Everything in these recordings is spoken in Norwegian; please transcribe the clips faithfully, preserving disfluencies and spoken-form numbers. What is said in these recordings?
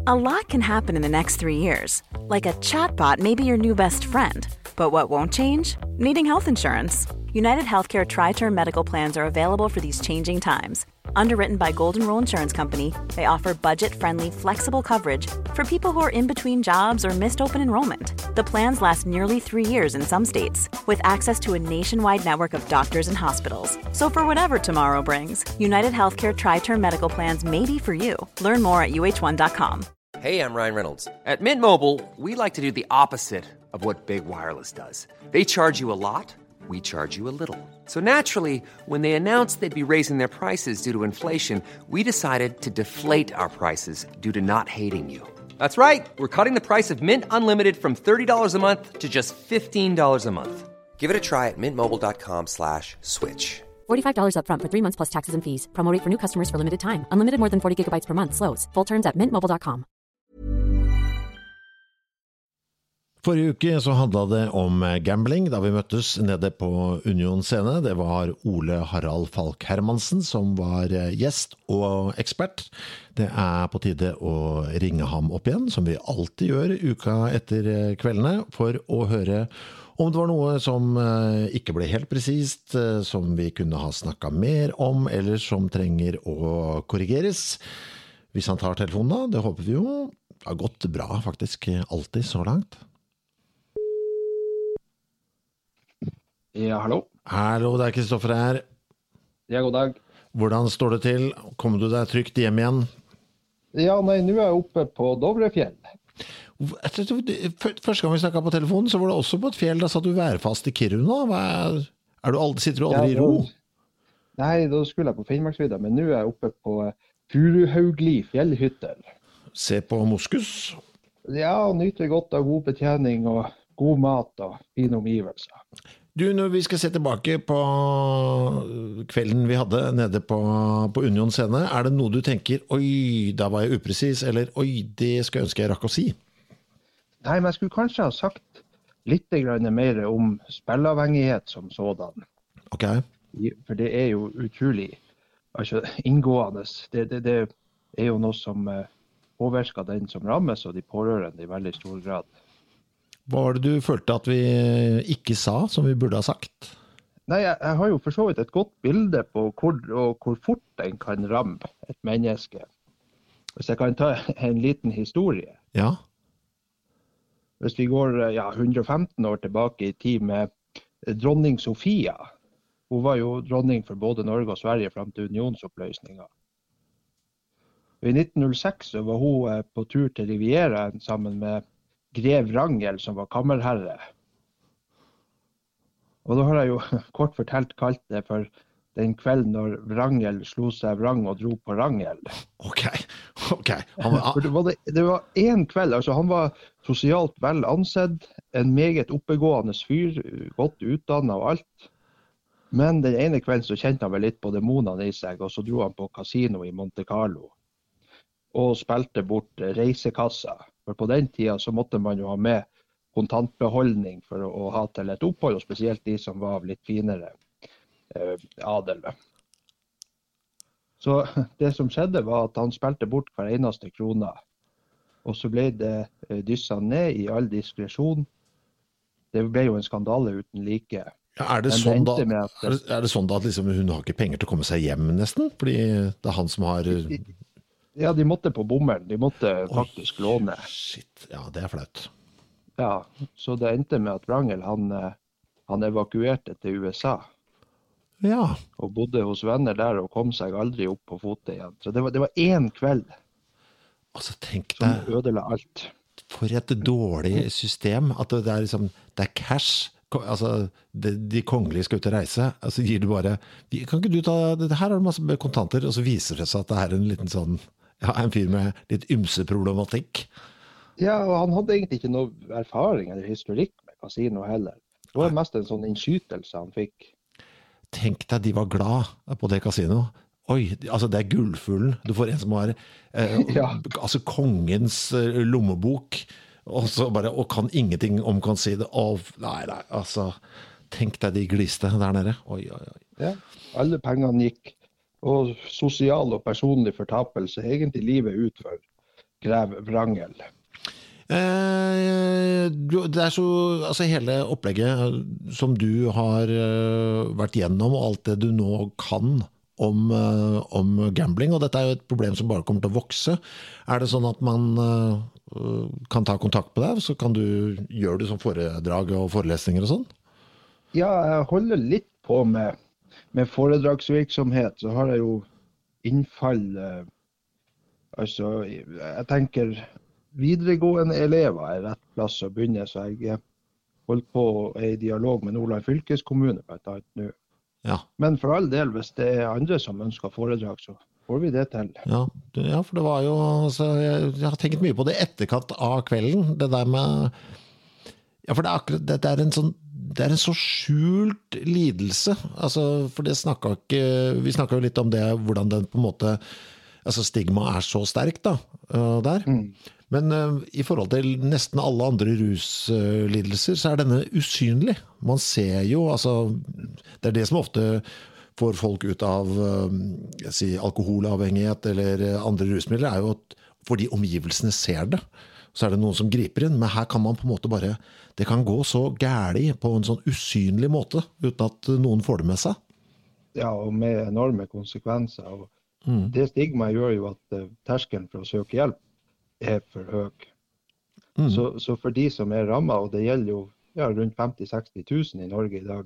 A lot can happen in the next three years. Like a chatbot may be your new best friend. But what won't change? Needing health insurance. United Healthcare Tri-Term Medical Plans are available for these changing times. Underwritten by Golden Rule Insurance Company, they offer budget-friendly, flexible coverage for people who are in between jobs or missed open enrollment. The plans last nearly three years in some states, with access to a nationwide network of doctors and hospitals. So for whatever tomorrow brings, United Healthcare Tri-Term Medical Plans may be for you. Learn more at U H one dot com. Hey, I'm Ryan Reynolds. At Mint Mobile, we like to do the opposite of what Big Wireless does. They charge you a lot, we charge you a little. So naturally, when they announced they'd be raising their prices due to inflation, we decided to deflate our prices due to not hating you. That's right. We're cutting the price of Mint Unlimited from thirty dollars a month to just fifteen dollars a month. Give it a try at mintmobile.com slash switch. forty-five dollars up front for three months plus taxes and fees. Promo rate for new customers for limited time. Unlimited more than forty gigabytes per month. Slows full terms at mint mobile dot com. Forrige uke så handlet det om gambling da vi møttes nede på Union Scene. Det var Ole Harald Falk Hermansen som var gjest og ekspert. Det er på tide å ringe ham opp igjen, som vi alltid gjør uka etter kveldene, for å høre om det var noe som ikke ble helt presist, som vi kunne ha snakket mer om, eller som trenger å korrigeres. Hvis han tar telefonen da, det håper vi jo. Det har gått bra faktisk, alltid så langt. Ja, hallo. Hallo, det er Kristoffer her. Ja, god dag. Hvordan står det til? Kommer du deg trygt hjem igjen? Ja, nei, nå er jeg oppe på Dovrefjell. Første gang vi snakket på telefonen, så var det også på et fjell. Da satt du værfast i Kiruna. Hva er, er du aldri, sitter du aldri ja, i ro? Nei, da skulle jeg på Finnmarksvidda, men nå er jeg oppe på Furuhaugli fjellhytter. Se på moskus? Ja, og nyter godt av god betjening og god mat og fine omgivelser. Du, når vi skal se tilbake på kvelden vi hadde nede på, på Union Scene, er det noe du tenker, oi, da var jeg upresis, eller oi, det skal jeg ønske jeg rakk å si? Nei, men jeg skulle kanskje ha sagt litt mer om spillavhengighet som sådan. Ok. For det er jo utrolig altså, inngående. Det, det, det er jo noe som påvirker den som rammes, og de pårørende i veldig stor grad. Hva var det du følte at vi ikke sa, som vi burde ha sagt? Nei, jeg, jeg har jo for så vidt et godt bilde på hvor, og hvor fort den kan ramme et menneske. Hvis jeg kan ta en liten historie. Ja. Hvis vi går ja, hundre og femten år tilbake i tid med dronning Sofia. Hun var jo dronning for både Norge og Sverige frem til unionsoppløsninga. I nitten null seks så var hun på tur til Riviera sammen med grev Wrangel, som var kammerherre. Og da har jeg jo kort fortalt kalt det for den kvelden når Wrangel slo seg vrang og dro på Wrangel. Ok, ok. Han var... For det var, det, det var en kveld, altså han var sosialt vel ansett, en meget oppegående fyr, godt utdannet og alt. Men den ene kvelden så kjente han vel litt på demonene i seg, og så dro han på kasino i Monte Carlo. Og spilte bort reisekassa. For på den tida så måtte man jo ha med kontantbeholdning for å, å ha til et opphold, og spesielt de som var litt finere eh, adel. Så det som skjedde var at han spilte bort hver eneste krona, og så ble det eh, dysset ned i all diskresjon. Det ble jo en skandale uten like. Ja, er, det sånn da, at, er, det, er det sånn da at liksom hun har ikke penger til å komme seg hjem nesten? Fordi det er han som har... Ja, de måtte på bommeren. De måtte faktisk Oi, låne. Shit, ja, det er flaut. Ja, så det endte med at Wrangel, han, han evakuerte til U S A. Ja. Og bodde hos venner der og kom seg aldri opp på fotet igjen. Så det var, det var en kveld altså, tenk som deg, ødela alt. For et dårlig system. At det er, liksom, det er cash. Altså, de, de kongelige skal ut og reise. Altså, gir du bare... Kan ikke du ta... Det her har du masse kontanter, og så viser det seg at det er en liten sånn... Ja, en fyr med litt ymse problematikk. Ja, og han hadde egentlig ikke noe erfaring eller historikk med kasino heller. Det var mest en sånn innskytelse han fikk. Tenk deg, de var glad på det kasino. Oi, altså det er gullfuglen. Du får en som har eh, ja. altså kongens eh, lommebok, og så bare, og kan ingenting om kan si det. Å, nei, nei, altså, tenk deg de gliste der nede. Oi, oi, oi. Ja, alle pengene gikk. Og sosial og personlig fortapelse, egentlig livet ut for greve vrangel. Eh, du, det er så, altså hele opplegget som du har eh, vært gjennom, og alt det du nå kan om, eh, om gambling, og dette er jo et problem som bare kommer til å vokse. Er det sånn at man eh, kan ta kontakt med deg, så kan du gjøre det som foredrag og forelesninger og sånn? Ja, jeg holder litt på med, med foredragsvirksomhet, så har jeg jo innfall, eh, altså jeg tenker videregående elever er rett plass å begynne, så jeg holdt på i dialog med Nordland fylkeskommune blant annet nå. Ja. Men for all del, hvis det er andre som ønsker foredrag, så får vi det til. Ja, det, ja for det var jo, altså, jeg, jeg har tenkt mye på det etterkant av kvelden, det der med, ja, for det er akkurat, det, det er en sånn, det er en så skjult lidelse, altså, for det snakket ikke, vi snakket jo litt om det, hvordan den på en måte, altså stigma er så sterkt da, uh, der. Mm. Men uh, i forhold til nesten alle andre ruslidelser, så er denne usynlig. Man ser jo, altså, det er det som ofte får folk ut av uh, jeg sier, alkoholavhengighet eller andre rusmidler, er jo at fordi omgivelsene ser det, så er det noen som griper inn. Men her kan man på en måte bare, det kan gå så gærlig på en sånn usynlig måte, uten at noen får det med seg. Ja, og med enorme konsekvenser. Og mm. det stigmaet gjør jo at uh, terskelen for å søke hjelp er for høy. Mm. Så, så for de som er rammet, og det gjelder jo ja, rundt femti til seksti tusen i Norge i dag,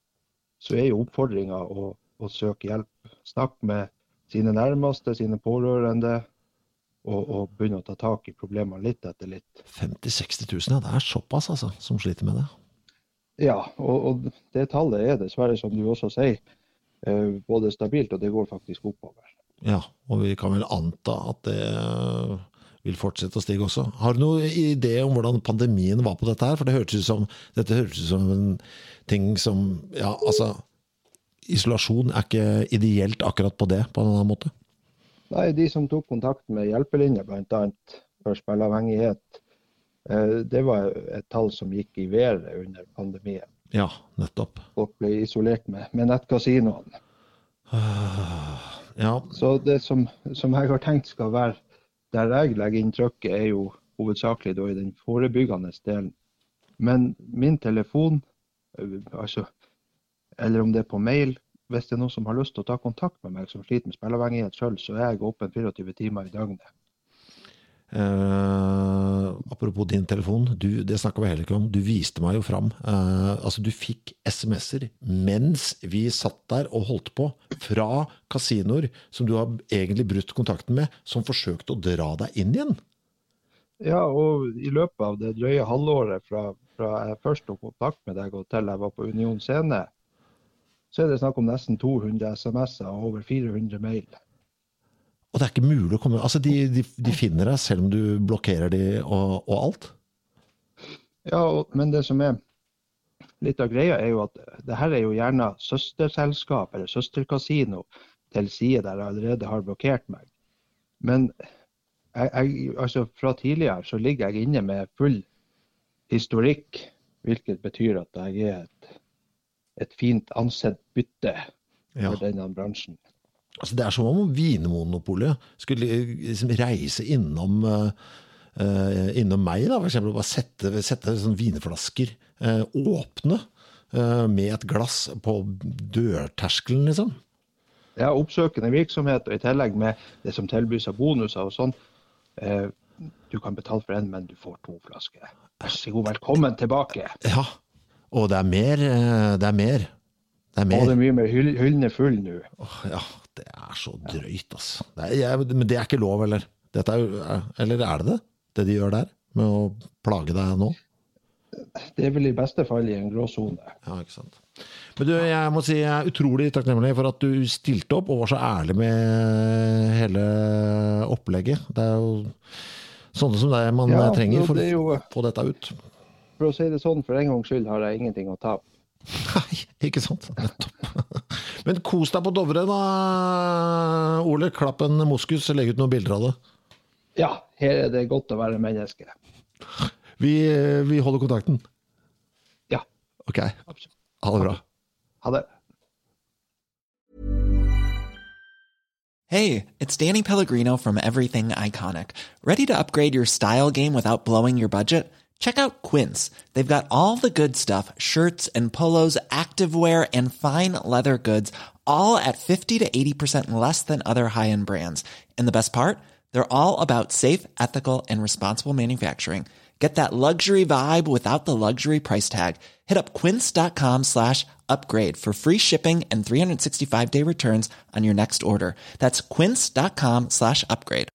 så er jo oppfordringen å, å søke hjelp. Snakk med sine nærmeste, sine pårørende, og, og begynne å ta tak i problemene litt etter litt. femti til seksti tusen, ja, det er såpass altså, som sliter med det. Ja, og, og det tallet er dessverre, som du også sier, eh, både stabilt, og det går faktisk oppover. Ja, og vi kan vel anta at det vil fortsette å stige også. Har du noen idé om hvordan pandemien var på dette her? For det hørtes ut som, dette hørtes ut som en ting som, ja, altså, isolasjon er ikke ideelt akkurat på det, på en annen måte. Nei, de som tok kontakt med hjelpelinjer, blant annet for spilleavhengighet, det var et tall som gikk i været under pandemien. Ja, nettopp. Folk ble isolert med, med nettkasinoene. Ja. Så det som, som jeg har tenkt skal være der jeg legger inn trykket, er jo hovedsakelig da i den forebyggende delen. Men min telefon, altså, eller om det er på mail, hvis det er noen som har lyst til å ta kontakt med meg som sliter med spilleavhengighet selv, så er jeg åpen fireogtyve timer i døgnet. Uh, apropos din telefon, du, det snakket vi heller ikke om, du viste meg jo fram, uh, altså du fikk sms'er mens vi satt der og holdt på fra kasinoer som du har egentlig brutt kontakten med, som forsøkte å dra deg inn igjen. Ja, og i løpet av det drøye halvåret fra, fra jeg først tok kontakt med deg og til jeg var på Union Scene, så er det snakk om nesten to hundre sms'er og over fire hundre mail. Og det er ikke mulig å komme, altså de, de, de finner deg selv om du blokkerer de og, og alt? Ja, og, men det som er litt av greia er jo at det her er jo gjerne søsterselskap eller søsterkasino til side der jeg allerede har blokkert meg. Men jeg, jeg, altså fra tidligere så ligger jeg inne med full historikk, hvilket betyr at jeg er et, et fint ansett bytte for ja. Denne bransjen. Altså det er som om Vinmonopolet skulle liksom reise innom, uh, innom meg, da, for eksempel bare sette, sette sånne vinflasker uh, åpne uh, med et glass på dørterskelen, liksom. Ja, oppsøkende virksomhet, og i tillegg med det som tilbys av bonuser og sånn. Uh, du kan betale for en, men du får to flasker. Vær så god, velkommen tilbake. Ja, og det er mer, uh, det er mer. Det er mer. Og det er mye mer hyll, hyllene full nå. Oh, ja, det er så drøyt, altså. Det er, jeg, men det er ikke lov, eller? Dette er, eller er det det? Det de gjør der, med å plage deg nå? Det er vel i beste fall i en grå zone. Ja, ikke sant. Men du, jeg må si jeg er utrolig takknemlig for at du stilte opp og var så ærlig med hele opplegget. Det er jo sånne som det man ja, trenger for jo, å få dette ut. For å si det sånn, for en gangs skyld har jeg ingenting å ta. Nei, ikke sant, nettopp. Men kos deg på Dovre da, Ole. Klapp en moskus og legg ut noen bilder av det. Ja, her er det godt å være menneske. Vi, vi holder kontakten. Ja. Ok, ha det bra. Ha det. Hey, it's Danny Pellegrino from Everything Iconic. Ready to upgrade your style game without blowing your budget? Check out Quince. They've got all the good stuff, shirts and polos, activewear, and fine leather goods, all at fifty to eighty percent less than other high-end brands. And the best part? They're all about safe, ethical, and responsible manufacturing. Get that luxury vibe without the luxury price tag. Hit up quince.com slash upgrade for free shipping and three sixty-five day returns on your next order. That's quince.com slash upgrade.